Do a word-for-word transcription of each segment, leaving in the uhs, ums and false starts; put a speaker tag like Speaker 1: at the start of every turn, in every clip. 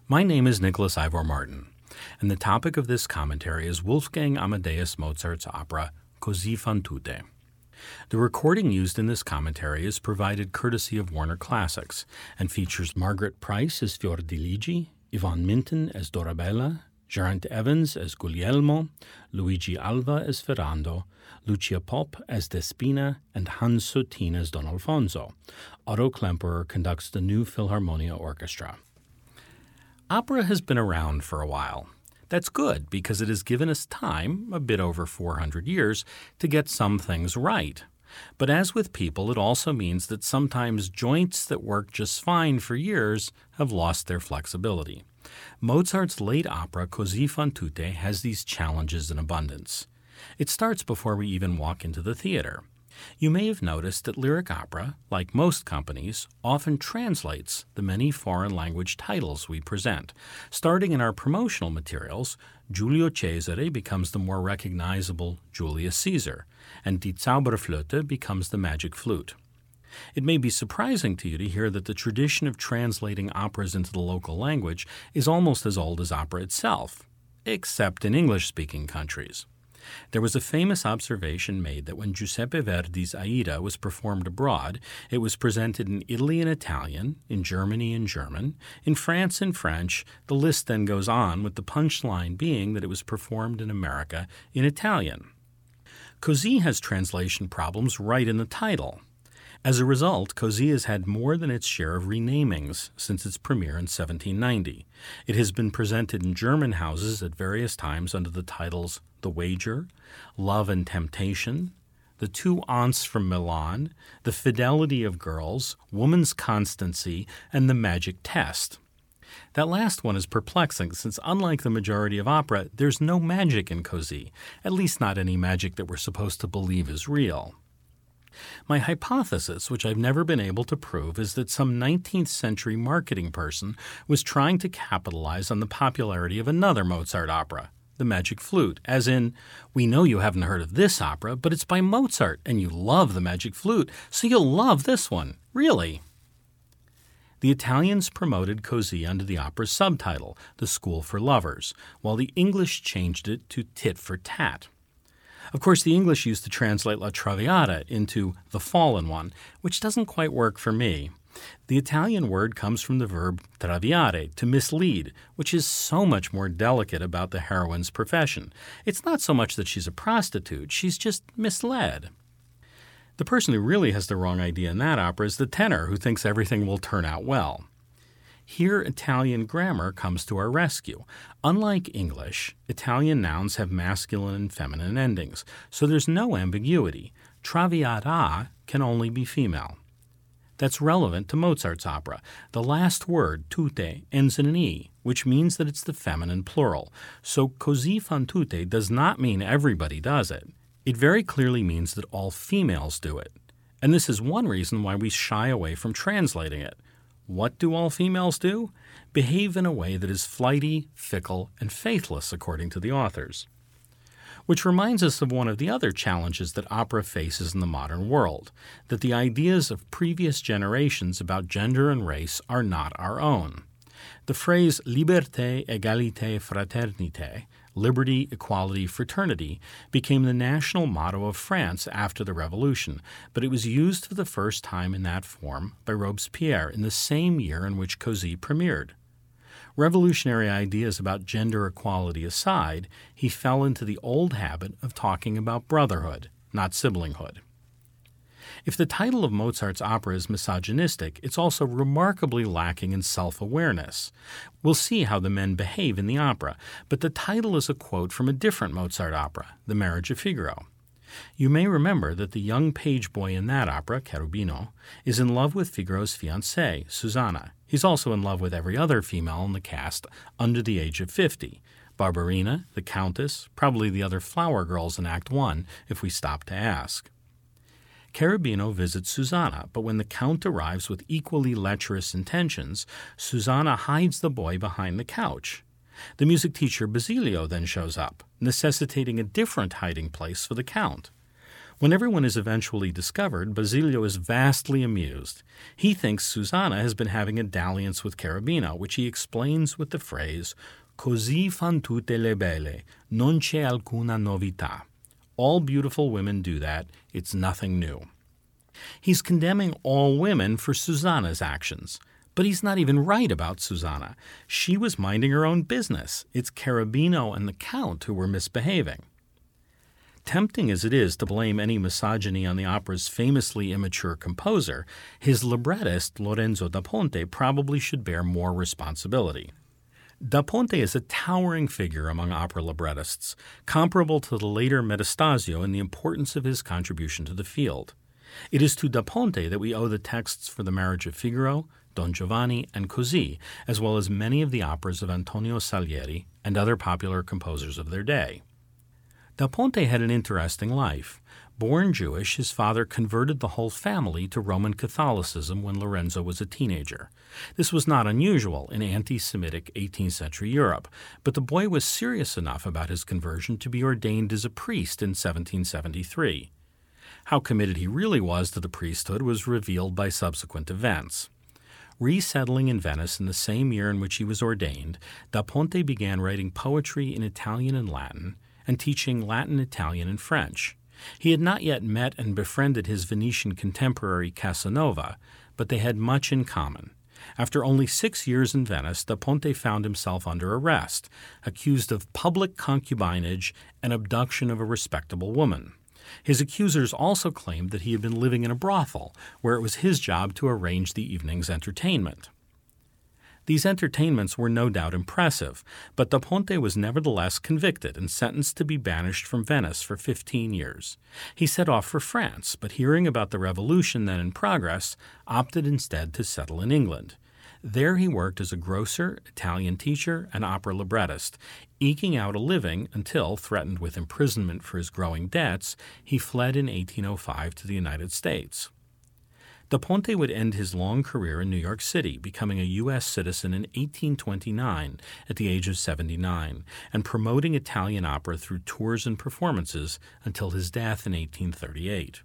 Speaker 1: My name is Nicholas Ivor Martin, and the topic of this commentary is Wolfgang Amadeus Mozart's opera Così fan tutte. The recording used in this commentary is provided courtesy of Warner Classics and features Margaret Price as Fiordiligi, Yvonne Minton as Dorabella, Geraint Evans as Guglielmo, Luigi Alva as Ferrando, Lucia Popp as Despina, and Hans Sotin as Don Alfonso. Otto Klemperer conducts the New Philharmonia Orchestra. Opera has been around for a while. That's good because it has given us time, a bit over four hundred years, to get some things right. But as with people, it also means that sometimes joints that work just fine for years have lost their flexibility. Mozart's late opera Così fan tutte has these challenges in abundance. It starts before we even walk into the theater. You may have noticed that lyric opera, like most companies, often translates the many foreign language titles we present. Starting in our promotional materials, Giulio Cesare becomes the more recognizable Julius Caesar, and Die Zauberflöte becomes the Magic Flute. It may be surprising to you to hear that the tradition of translating operas into the local language is almost as old as opera itself, except in English-speaking countries. There was a famous observation made that when Giuseppe Verdi's Aida was performed abroad, it was presented in Italy in Italian, in Germany in German, in France in French. The list then goes on, with the punchline being that it was performed in America in Italian. Così has translation problems right in the title. As a result, Così has had more than its share of renamings since its premiere in seventeen ninety. It has been presented in German houses at various times under the titles The Wager, Love and Temptation, The Two Aunts from Milan, The Fidelity of Girls, Woman's Constancy, and The Magic Test. That last one is perplexing since, unlike the majority of opera, there's no magic in Così, at least not any magic that we're supposed to believe is real. My hypothesis, which I've never been able to prove, is that some nineteenth century marketing person was trying to capitalize on the popularity of another Mozart opera, The Magic Flute, as in, we know you haven't heard of this opera, but it's by Mozart, and you love The Magic Flute, so you'll love this one. Really? The Italians promoted Così under the opera's subtitle, The School for Lovers, while the English changed it to Tit for Tat. Of course, the English used to translate La Traviata into the fallen one, which doesn't quite work for me. The Italian word comes from the verb traviare, to mislead, which is so much more delicate about the heroine's profession. It's not so much that she's a prostitute, she's just misled. The person who really has the wrong idea in that opera is the tenor, who thinks everything will turn out well. Here, Italian grammar comes to our rescue. Unlike English, Italian nouns have masculine and feminine endings, so there's no ambiguity. Traviata can only be female. That's relevant to Mozart's opera. The last word, tutte, ends in an E, which means that it's the feminine plural. So Così fan tutte does not mean everybody does it. It very clearly means that all females do it. And this is one reason why we shy away from translating it. What do all females do? Behave in a way that is flighty, fickle, and faithless, according to the authors. Which reminds us of one of the other challenges that opera faces in the modern world, that the ideas of previous generations about gender and race are not our own. The phrase liberté, égalité, fraternité, liberty, equality, fraternity, became the national motto of France after the Revolution, but it was used for the first time in that form by Robespierre in the same year in which Così premiered. Revolutionary ideas about gender equality aside, he fell into the old habit of talking about brotherhood, not siblinghood. If the title of Mozart's opera is misogynistic, it's also remarkably lacking in self-awareness. We'll see how the men behave in the opera, but the title is a quote from a different Mozart opera, The Marriage of Figaro. You may remember that the young page boy in that opera, Cherubino, is in love with Figaro's fiancée, Susanna. He's also in love with every other female in the cast under the age of fifty. Barberina, the Countess, probably the other flower girls in Act One, if we stop to ask. Cherubino visits Susanna, but when the Count arrives with equally lecherous intentions, Susanna hides the boy behind the couch. The music teacher Basilio then shows up, necessitating a different hiding place for the Count. When everyone is eventually discovered, Basilio is vastly amused. He thinks Susanna has been having a dalliance with Cherubino, which he explains with the phrase, "Così fan tutte le belle, non c'è alcuna novità." All beautiful women do that. It's nothing new. He's condemning all women for Susanna's actions. But he's not even right about Susanna. She was minding her own business. It's Cherubino and the Count who were misbehaving. Tempting as it is to blame any misogyny on the opera's famously immature composer, his librettist, Lorenzo da Ponte, probably should bear more responsibility. Da Ponte is a towering figure among opera librettists, comparable to the later Metastasio in the importance of his contribution to the field. It is to Da Ponte that we owe the texts for The Marriage of Figaro, Don Giovanni, and Così, as well as many of the operas of Antonio Salieri and other popular composers of their day. Da Ponte had an interesting life. Born Jewish, his father converted the whole family to Roman Catholicism when Lorenzo was a teenager. This was not unusual in anti-Semitic eighteenth century Europe, but the boy was serious enough about his conversion to be ordained as a priest in seventeen seventy-three. How committed he really was to the priesthood was revealed by subsequent events. Resettling in Venice in the same year in which he was ordained, Da Ponte began writing poetry in Italian and Latin, and teaching Latin, Italian, and French. He had not yet met and befriended his Venetian contemporary Casanova, but they had much in common. After only six years in Venice, Da Ponte found himself under arrest, accused of public concubinage and abduction of a respectable woman. His accusers also claimed that he had been living in a brothel, where it was his job to arrange the evening's entertainment. These entertainments were no doubt impressive, but Da Ponte was nevertheless convicted and sentenced to be banished from Venice for fifteen years. He set off for France, but hearing about the revolution then in progress, opted instead to settle in England. There he worked as a grocer, Italian teacher, and opera librettist, eking out a living until, threatened with imprisonment for his growing debts, he fled in eighteen oh five to the United States. Da Ponte would end his long career in New York City, becoming a U S citizen in eighteen twenty-nine at the age of seventy-nine, and promoting Italian opera through tours and performances until his death in eighteen thirty-eight.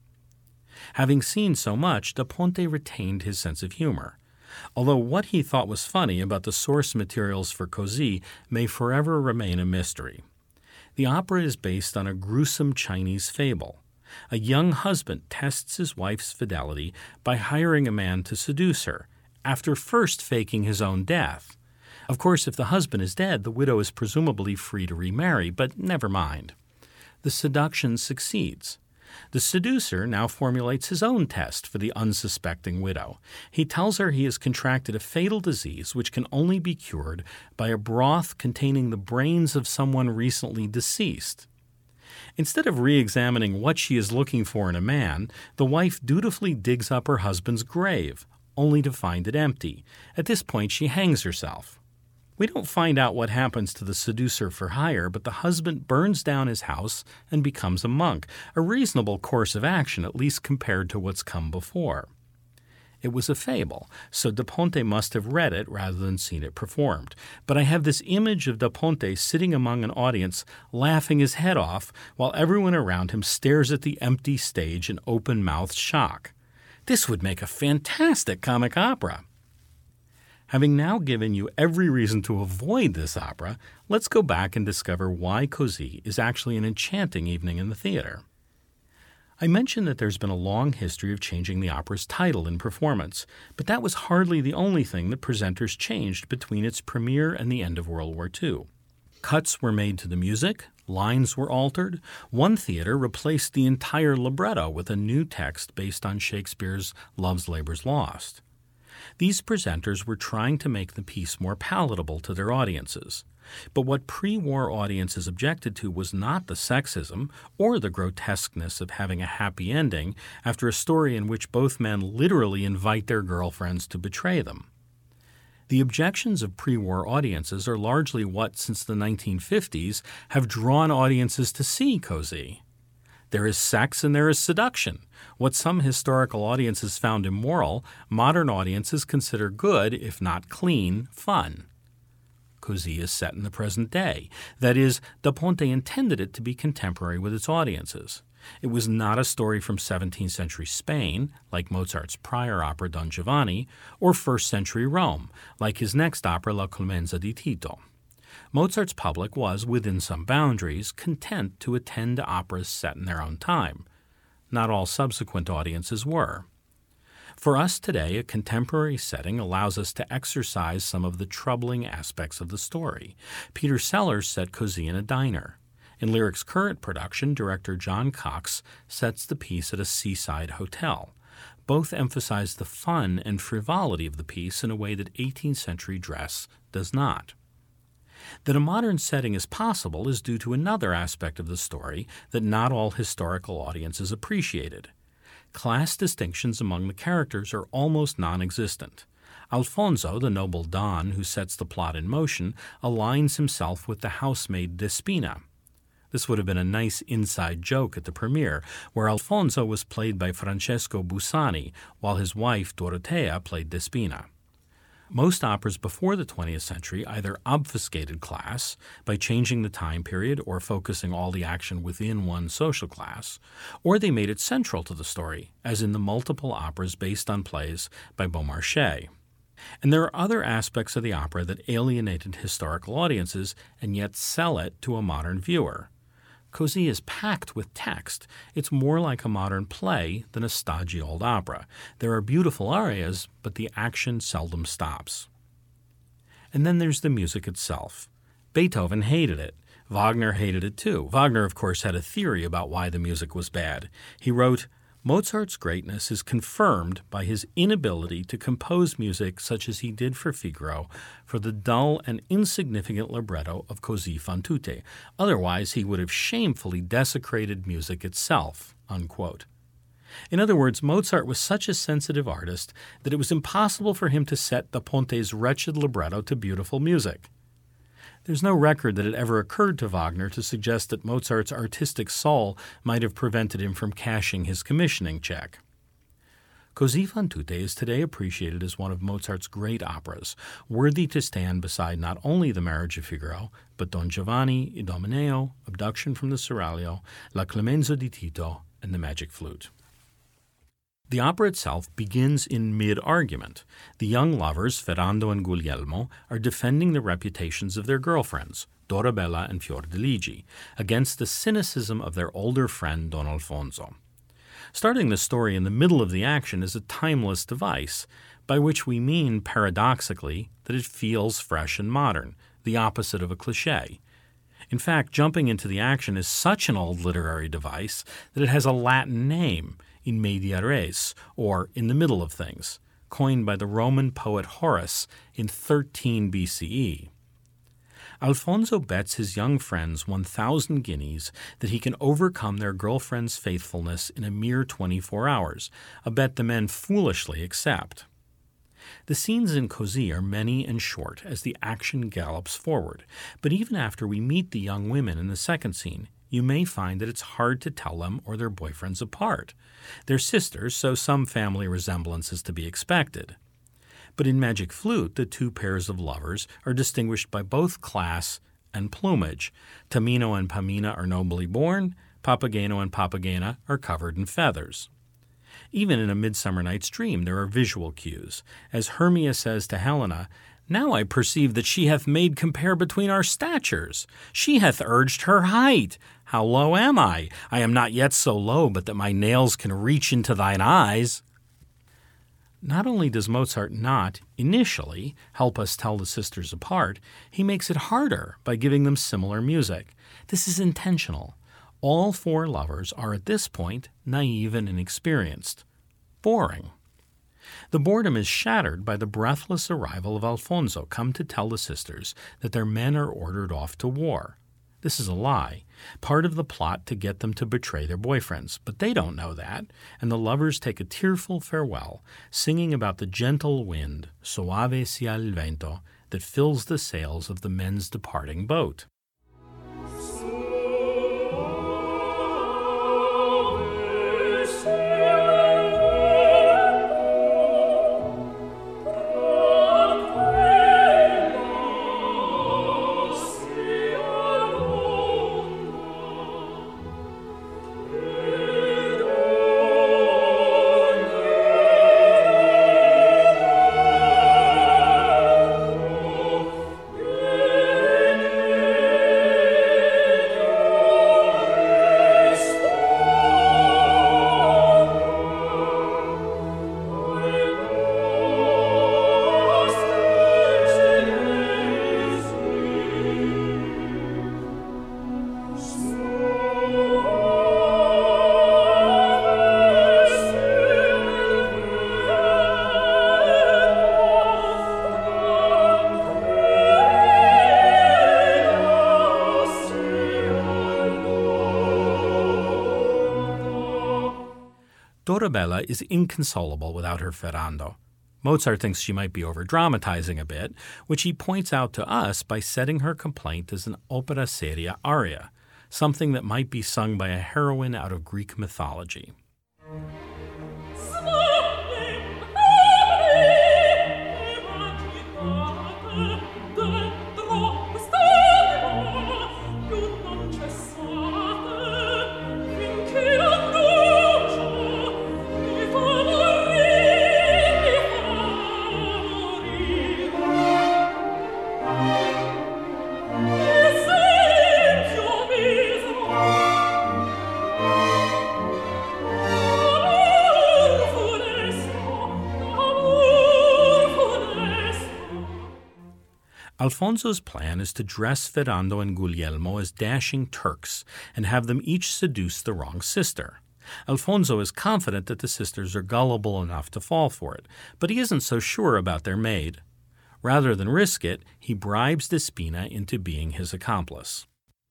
Speaker 1: Having seen so much, Da Ponte retained his sense of humor. Although what he thought was funny about the source materials for Così may forever remain a mystery. The opera is based on a gruesome Chinese fable. A young husband tests his wife's fidelity by hiring a man to seduce her, after first faking his own death. Of course, if the husband is dead, the widow is presumably free to remarry, but never mind. The seduction succeeds. The seducer now formulates his own test for the unsuspecting widow. He tells her he has contracted a fatal disease which can only be cured by a broth containing the brains of someone recently deceased. Instead of re-examining what she is looking for in a man, the wife dutifully digs up her husband's grave, only to find it empty. At this point, she hangs herself. We don't find out what happens to the seducer for hire, but the husband burns down his house and becomes a monk, a reasonable course of action, at least compared to what's come before. It was a fable, so Da Ponte must have read it rather than seen it performed. But I have this image of Da Ponte sitting among an audience, laughing his head off, while everyone around him stares at the empty stage in open-mouthed shock. This would make a fantastic comic opera. Having now given you every reason to avoid this opera, let's go back and discover why Così is actually an enchanting evening in the theater. I mentioned that there's been a long history of changing the opera's title in performance, but that was hardly the only thing that presenters changed between its premiere and the end of World War Two. Cuts were made to the music, lines were altered, one theater replaced the entire libretto with a new text based on Shakespeare's Love's Labour's Lost. These presenters were trying to make the piece more palatable to their audiences. But what pre-war audiences objected to was not the sexism or the grotesqueness of having a happy ending after a story in which both men literally invite their girlfriends to betray them. The objections of pre-war audiences are largely what, since the nineteen fifties, have drawn audiences to see Così. There is sex and there is seduction. What some historical audiences found immoral, modern audiences consider good, if not clean, fun. Così is set in the present day. That is, Da Ponte intended it to be contemporary with its audiences. It was not a story from seventeenth century Spain, like Mozart's prior opera Don Giovanni, or first century Rome, like his next opera La Clemenza di Tito. Mozart's public was, within some boundaries, content to attend to operas set in their own time. Not all subsequent audiences were. For us today, a contemporary setting allows us to exercise some of the troubling aspects of the story. Peter Sellers set Così in a diner. In Lyric's current production, director John Cox sets the piece at a seaside hotel. Both emphasize the fun and frivolity of the piece in a way that eighteenth century dress does not. That a modern setting is possible is due to another aspect of the story that not all historical audiences appreciated. Class distinctions among the characters are almost non-existent. Alfonso, the noble Don who sets the plot in motion, aligns himself with the housemaid Despina. This would have been a nice inside joke at the premiere, where Alfonso was played by Francesco Busani, while his wife Dorotea played Despina. Most operas before the twentieth century either obfuscated class by changing the time period or focusing all the action within one social class, or they made it central to the story, as in the multiple operas based on plays by Beaumarchais. And there are other aspects of the opera that alienated historical audiences and yet sell it to a modern viewer. Così is packed with text. It's more like a modern play than a stodgy old opera. There are beautiful arias, but the action seldom stops. And then there's the music itself. Beethoven hated it. Wagner hated it too. Wagner, of course, had a theory about why the music was bad. He wrote, Mozart's greatness is confirmed by his inability to compose music such as he did for Figaro for the dull and insignificant libretto of Così fan tutte. Otherwise, he would have shamefully desecrated music itself." Unquote. In other words, Mozart was such a sensitive artist that it was impossible for him to set Da Ponte's wretched libretto to beautiful music. There's no record that it ever occurred to Wagner to suggest that Mozart's artistic soul might have prevented him from cashing his commissioning check. Così fan tutte is today appreciated as one of Mozart's great operas, worthy to stand beside not only The Marriage of Figaro, but Don Giovanni, Idomeneo, Abduction from the Seraglio, La Clemenza di Tito, and The Magic Flute. The opera itself begins in mid-argument. The young lovers, Ferrando and Guglielmo, are defending the reputations of their girlfriends, Dorabella and Fiordiligi, against the cynicism of their older friend Don Alfonso. Starting the story in the middle of the action is a timeless device, by which we mean, paradoxically, that it feels fresh and modern, the opposite of a cliché. In fact, jumping into the action is such an old literary device that it has a Latin name, in media res, or in the middle of things, coined by the Roman poet Horace in thirteen B C E. Alfonso bets his young friends one thousand guineas that he can overcome their girlfriend's faithfulness in a mere twenty-four hours, a bet the men foolishly accept. The scenes in Così are many and short as the action gallops forward, but even after we meet the young women in the second scene, you may find that it's hard to tell them or their boyfriends apart. They're sisters, so some family resemblance is to be expected. But in Magic Flute, the two pairs of lovers are distinguished by both class and plumage. Tamino and Pamina are nobly born, Papageno and Papagena are covered in feathers. Even in A Midsummer Night's Dream there are visual cues. As Hermia says to Helena, "Now I perceive that she hath made compare between our statures. She hath urged her height. How low am I? I am not yet so low but that my nails can reach into thine eyes." Not only does Mozart not, initially, help us tell the sisters apart, he makes it harder by giving them similar music. This is intentional. All four lovers are at this point naive and inexperienced. Boring. The boredom is shattered by the breathless arrival of Alfonso, come to tell the sisters that their men are ordered off to war. This is a lie, part of the plot to get them to betray their boyfriends, but they don't know that, and the lovers take a tearful farewell, singing about the gentle wind, soave sia il vento, that fills the sails of the men's departing boat.
Speaker 2: Yeah.
Speaker 1: Dorabella is inconsolable without her Ferrando. Mozart thinks she might be over-dramatizing a bit, which he points out to us by setting her complaint as an opera seria aria, something that might be sung by a heroine out of Greek mythology. Alfonso's plan is to dress Ferrando and Guglielmo as dashing Turks and have them each seduce the wrong sister. Alfonso is confident that the sisters are gullible enough to fall for it, but he isn't so sure about their maid. Rather than risk it, he bribes Despina into being his accomplice.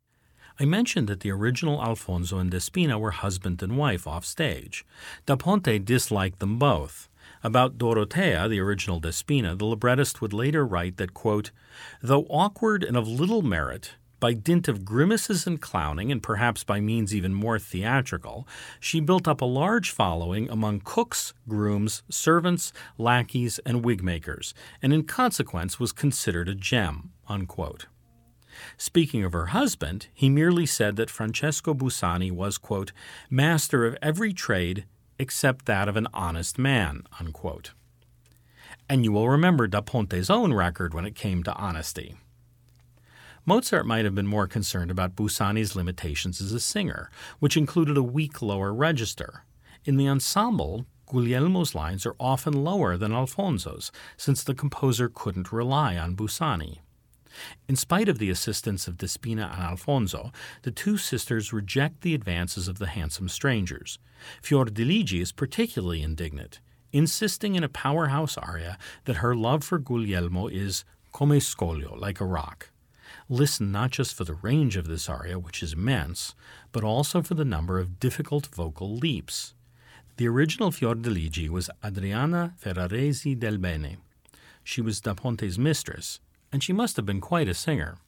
Speaker 1: I mentioned that the original Alfonso and Despina were husband and wife off stage. Da Ponte disliked them both. About Dorotea, the original Despina, the librettist would later write that, quote, though awkward and of little merit, by dint of grimaces and clowning, and perhaps by means even more theatrical, she built up a large following among cooks, grooms, servants, lackeys, and wigmakers, and in consequence was considered a gem, unquote. Speaking of her husband, he merely said that Francesco Busani was, quote, master of every trade except that of an honest man, unquote. And you will remember Da Ponte's own record when it came to honesty. Mozart might have been more concerned about Busani's limitations as a singer, which included a weak lower register. In the ensemble, Guglielmo's lines are often lower than Alfonso's, since the composer couldn't rely on Busani. In spite of the assistance of Despina and Alfonso, the two sisters reject the advances of the handsome strangers. Fiordiligi is particularly indignant, insisting in a powerhouse aria that her love for Guglielmo is come scoglio, like a rock. Listen not just for the range of this aria, which is immense, but also for the number of difficult vocal leaps. The original Fiordiligi was Adriana Ferraresi del Bene. She was Da Ponte's mistress, and she must have been quite a singer.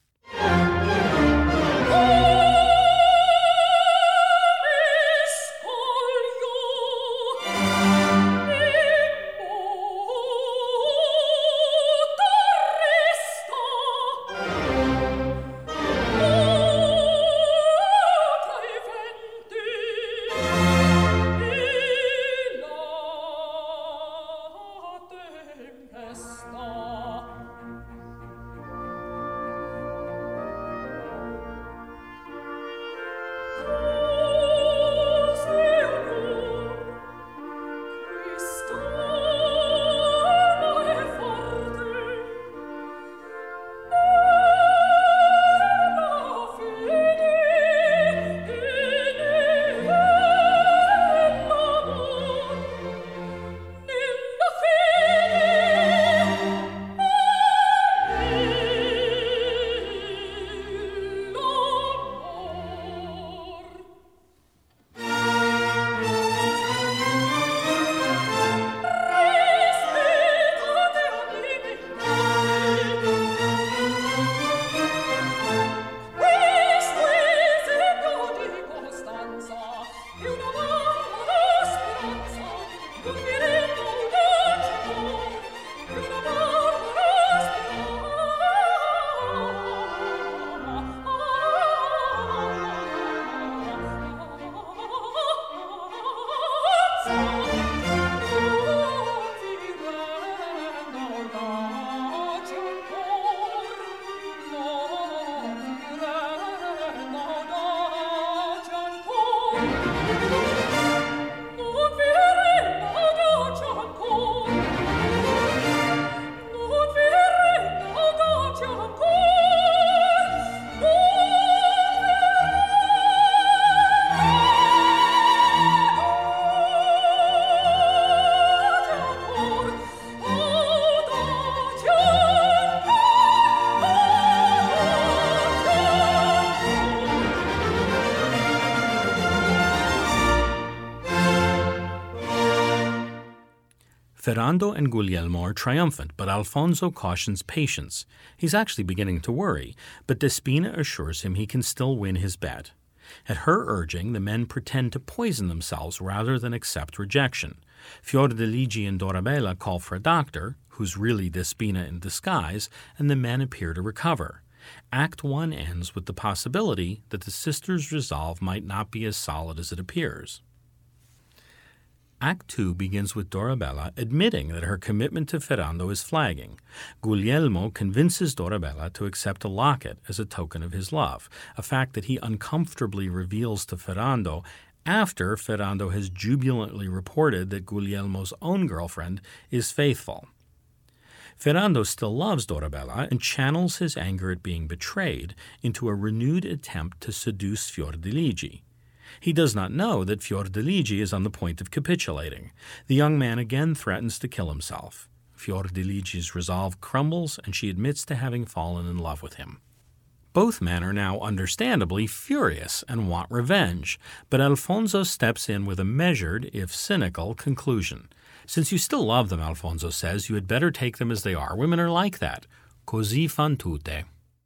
Speaker 1: Ferrando and Guglielmo are triumphant, but Alfonso cautions patience. He's actually beginning to worry, but Despina assures him he can still win his bet. At her urging, the men pretend to poison themselves rather than accept rejection. Fiordiligi and Dorabella call for a doctor, who's really Despina in disguise, and the men appear to recover. Act one ends with the possibility that the sisters' resolve might not be as solid as it appears. Act two begins with Dorabella admitting that her commitment to Ferrando is flagging. Guglielmo convinces Dorabella to accept a locket as a token of his love, a fact that he uncomfortably reveals to Ferrando after Ferrando has jubilantly reported that Guglielmo's own girlfriend is faithful. Ferrando still loves Dorabella and channels his anger at being betrayed into a renewed attempt to seduce Fiordiligi. He does not know that Fiordiligi is on the point of capitulating. The young man again threatens to kill himself. Fiordiligi's resolve crumbles, and she admits to having fallen in love with him. Both men are now understandably furious and want revenge, but Alfonso steps in with a measured, if cynical, conclusion. Since you still love them, Alfonso says, you had better take them as they are. Women are like that. Così fan tutte.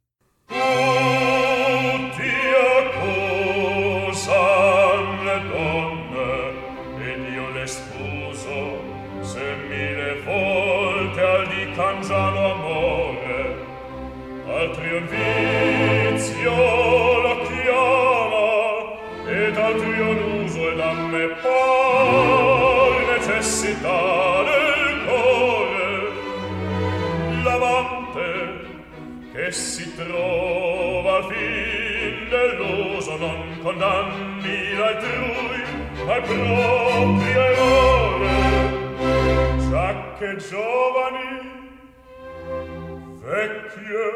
Speaker 2: Cangiano amore, altri un vizio lo chiama, ed altri un uso ed a me poi necessità del cuore. L'amante che si trova al fin dell'uso non condanni l'altrui al proprio errore, già che giovani vecchie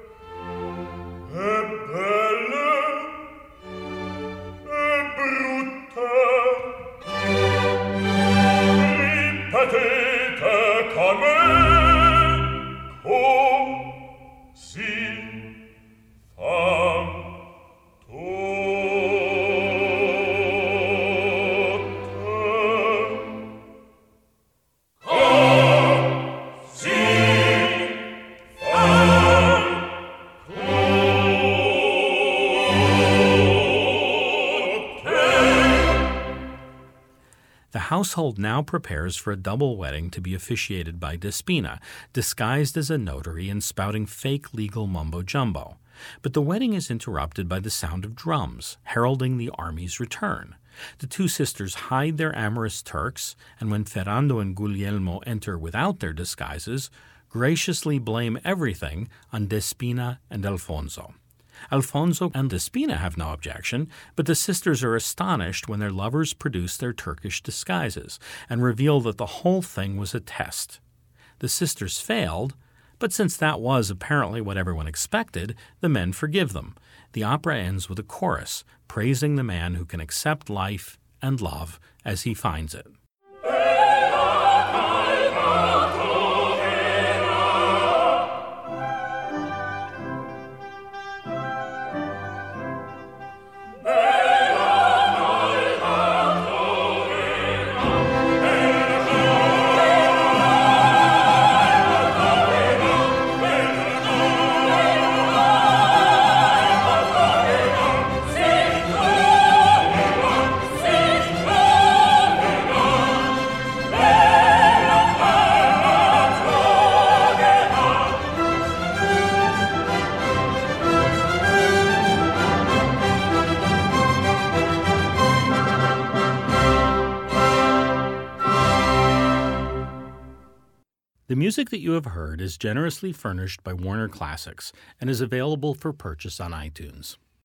Speaker 2: e belle e brutte, ripetete con me, così fan tutte.
Speaker 1: The household now prepares for a double wedding to be officiated by Despina, disguised as a notary and spouting fake legal mumbo-jumbo. But the wedding is interrupted by the sound of drums, heralding the army's return. The two sisters hide their amorous Turks, and when Ferrando and Guglielmo enter without their disguises, graciously blame everything on Despina and Alfonso. Alfonso and Despina have no objection, but the sisters are astonished when their lovers produce their Turkish disguises and reveal that the whole thing was a test. The sisters failed, but since that was apparently what everyone expected, the men forgive them. The opera ends with a chorus, praising the man who can accept life and love as he finds it. The music that you have heard is generously furnished by Warner Classics and is available for purchase on iTunes.